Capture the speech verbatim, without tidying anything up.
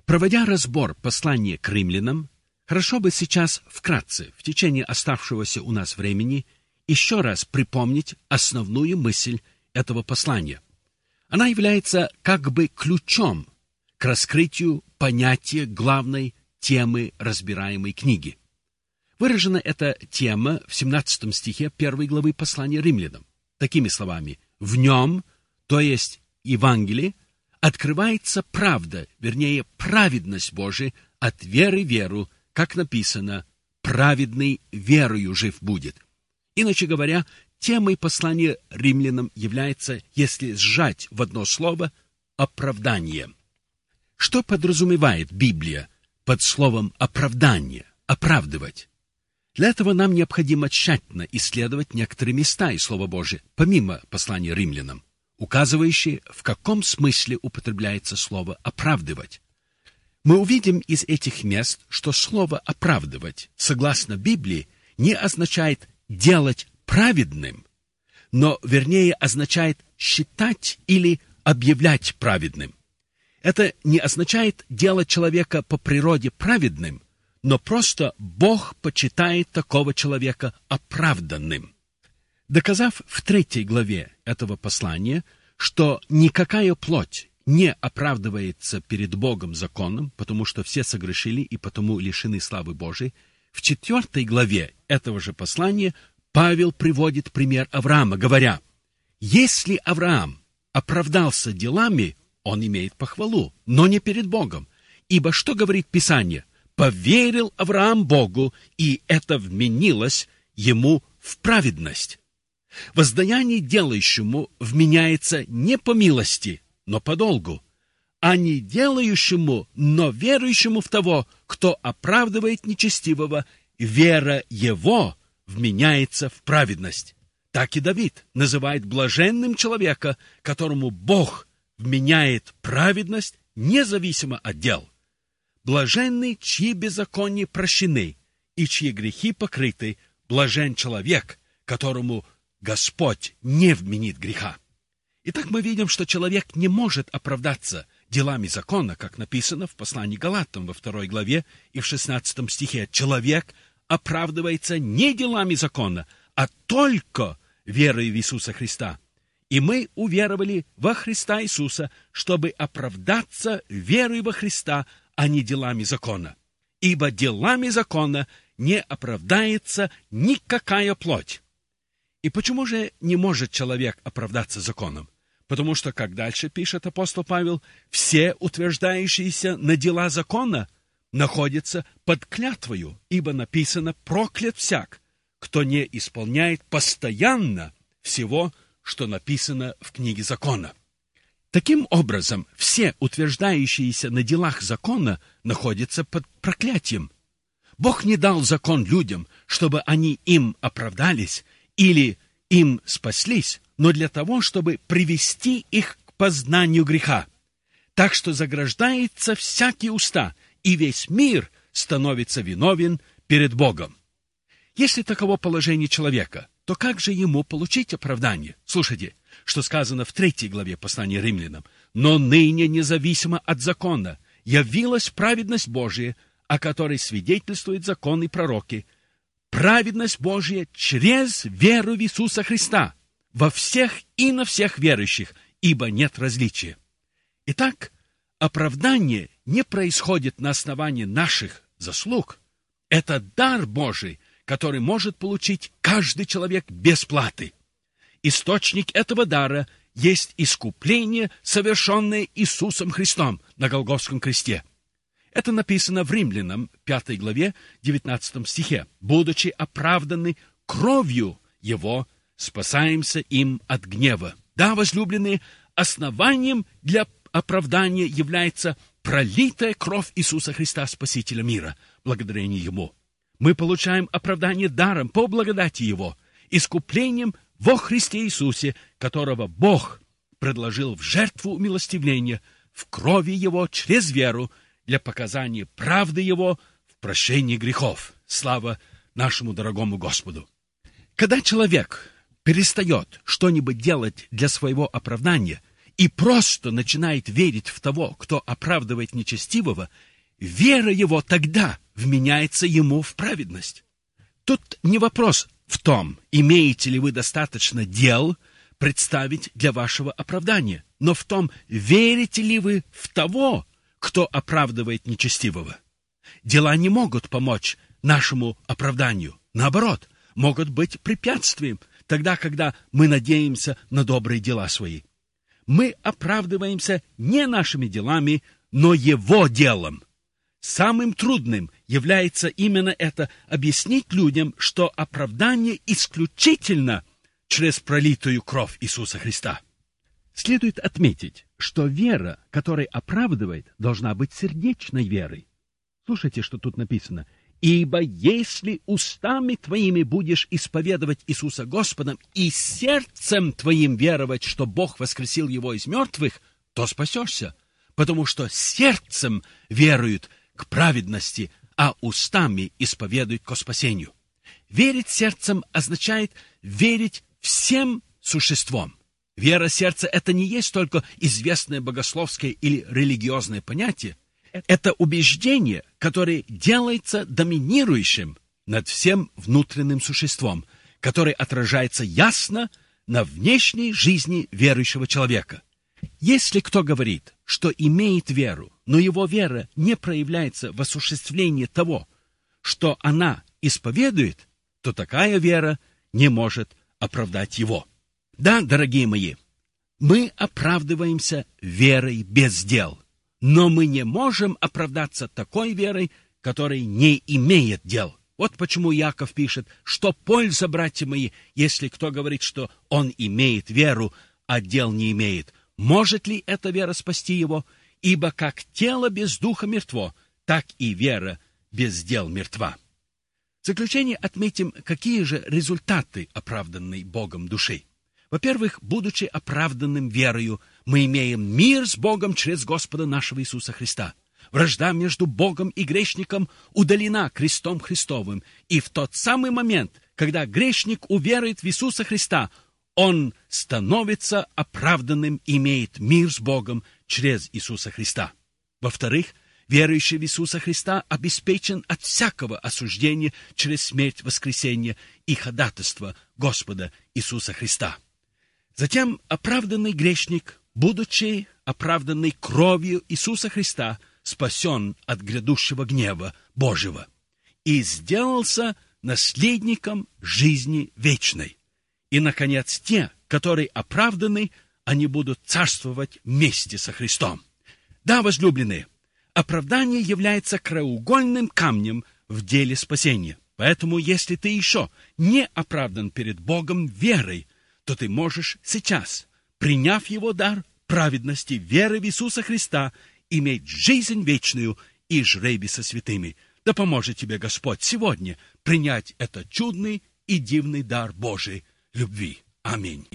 Проводя разбор послания к римлянам, хорошо бы сейчас вкратце, в течение оставшегося у нас времени, еще раз припомнить основную мысль этого послания. Она является как бы ключом к раскрытию понятия главной темы разбираемой книги. Выражена эта тема в семнадцатом стихе первой главы послания римлянам. Такими словами: «В нем, то есть Евангелии, открывается правда, вернее, праведность Божия от веры в веру, как написано: праведный верою жив будет». Иначе говоря, темой послания римлянам является, если сжать в одно слово, оправдание. Что подразумевает Библия под словом «оправдание», «оправдывать»? Для этого нам необходимо тщательно исследовать некоторые места из Слова Божия, помимо послания римлянам, указывающие, в каком смысле употребляется слово «оправдывать». Мы увидим из этих мест, что слово «оправдывать», согласно Библии, не означает «делать праведным», но, вернее, означает «считать» или «объявлять праведным». Это не означает делать человека по природе праведным, но просто Бог почитает такого человека оправданным. Доказав в третьей главе этого послания, что никакая плоть не оправдывается перед Богом законом, потому что все согрешили и потому лишены славы Божией, в четвертой главе этого же послания Павел приводит пример Авраама, говоря: «Если Авраам оправдался делами, он имеет похвалу, но не перед Богом. Ибо что говорит Писание? Поверил Авраам Богу, и это вменилось ему в праведность». Воздаяние делающему вменяется не по милости, но по долгу, а не делающему, но верующему в того, кто оправдывает нечестивого, вера его вменяется в праведность. Так и Давид называет блаженным человека, которому Бог вменяет праведность независимо от дел. Блаженный, чьи беззакония прощены и чьи грехи покрыты, блажен человек, которому Господь не вменит греха. Итак, мы видим, что человек не может оправдаться делами закона, как написано в послании Галатам во второй главе и в шестнадцатом стихе. Человек оправдывается не делами закона, а только верой в Иисуса Христа. И мы уверовали во Христа Иисуса, чтобы оправдаться верой во Христа, а не делами закона. Ибо делами закона не оправдается никакая плоть. И почему же не может человек оправдаться законом? Потому что, как дальше пишет апостол Павел, все утверждающиеся на дела закона находятся под клятвою, ибо написано: «Проклят всяк, кто не исполняет постоянно всего, что написано в книге закона». Таким образом, все утверждающиеся на делах закона находятся под проклятием. Бог не дал закон людям, чтобы они им оправдались или им спаслись, но для того, чтобы привести их к познанию греха. Так что заграждается всякие уста, и весь мир становится виновен перед Богом. Если таково положение человека, то как же ему получить оправдание? Слушайте, что сказано в третьей главе послания римлянам. «Но ныне, независимо от закона, явилась праведность Божия, о которой свидетельствуют закон и пророки, праведность Божия через веру в Иисуса Христа во всех и на всех верующих, ибо нет различия». Итак, оправдание не происходит на основании наших заслуг. Это дар Божий, который может получить каждый человек без платы. Источник этого дара есть искупление, совершенное Иисусом Христом на Голгофском кресте. Это написано в Римлянам, пятой главе, девятнадцатом стихе. «Будучи оправданы кровью Его, спасаемся им от гнева». Да, возлюбленные, основанием для оправдания является пролитая кровь Иисуса Христа, Спасителя мира, благодарение Ему. Мы получаем оправдание даром по благодати Его, искуплением во Христе Иисусе, которого Бог предложил в жертву умилостивления в крови Его через веру для показания правды Его в прощении грехов. Слава нашему дорогому Господу! Когда человек перестает что-нибудь делать для своего оправдания и просто начинает верить в того, кто оправдывает нечестивого, вера его тогда вменяется ему в праведность. Тут не вопрос в том, имеете ли вы достаточно дел представить для вашего оправдания, но в том, верите ли вы в того, кто оправдывает нечестивого. Дела не могут помочь нашему оправданию. Наоборот, могут быть препятствием, тогда, когда мы надеемся на добрые дела свои. Мы оправдываемся не нашими делами, но Его делом. Самым трудным является именно это — объяснить людям, что оправдание исключительно через пролитую кровь Иисуса Христа. Следует отметить, что вера, которая оправдывает, должна быть сердечной верой. Слушайте, что тут написано. «Ибо если устами твоими будешь исповедовать Иисуса Господом и сердцем твоим веровать, что Бог воскресил Его из мертвых, то спасешься, потому что сердцем веруют к праведности, а устами исповедуют ко спасению». Верить сердцем означает верить всем существом. Вера сердца — это не есть только известное богословское или религиозное понятие. Это убеждение, которое делается доминирующим над всем внутренним существом, которое отражается ясно на внешней жизни верующего человека. Если кто говорит, что имеет веру, но его вера не проявляется в осуществлении того, что она исповедует, то такая вера не может оправдать его. Да, дорогие мои, мы оправдываемся верой без дел, но мы не можем оправдаться такой верой, которая не имеет дел. Вот почему Иаков пишет, что польза, братья мои, если кто говорит, что он имеет веру, а дел не имеет. Может ли эта вера спасти его? Ибо как тело без духа мертво, так и вера без дел мертва. В заключение отметим, какие же результаты оправданной Богом души. Во-первых, будучи оправданным верою, мы имеем мир с Богом через Господа нашего Иисуса Христа. Вражда между Богом и грешником удалена крестом Христовым, и в тот самый момент, когда грешник уверует в Иисуса Христа, он становится оправданным, имеет мир с Богом через Иисуса Христа. Во-вторых, верующий в Иисуса Христа обеспечен от всякого осуждения через смерть, воскресение и ходатайство Господа Иисуса Христа. Затем оправданный грешник, будучи оправданный кровью Иисуса Христа, спасен от грядущего гнева Божьего и сделался наследником жизни вечной. И, наконец, те, которые оправданы, они будут царствовать вместе со Христом. Да, возлюбленные, оправдание является краеугольным камнем в деле спасения. Поэтому, если ты еще не оправдан перед Богом верой, то ты можешь сейчас, приняв Его дар праведности, веры в Иисуса Христа, иметь жизнь вечную и жребий со святыми. Да поможет тебе Господь сегодня принять этот чудный и дивный дар Божий любви. Аминь.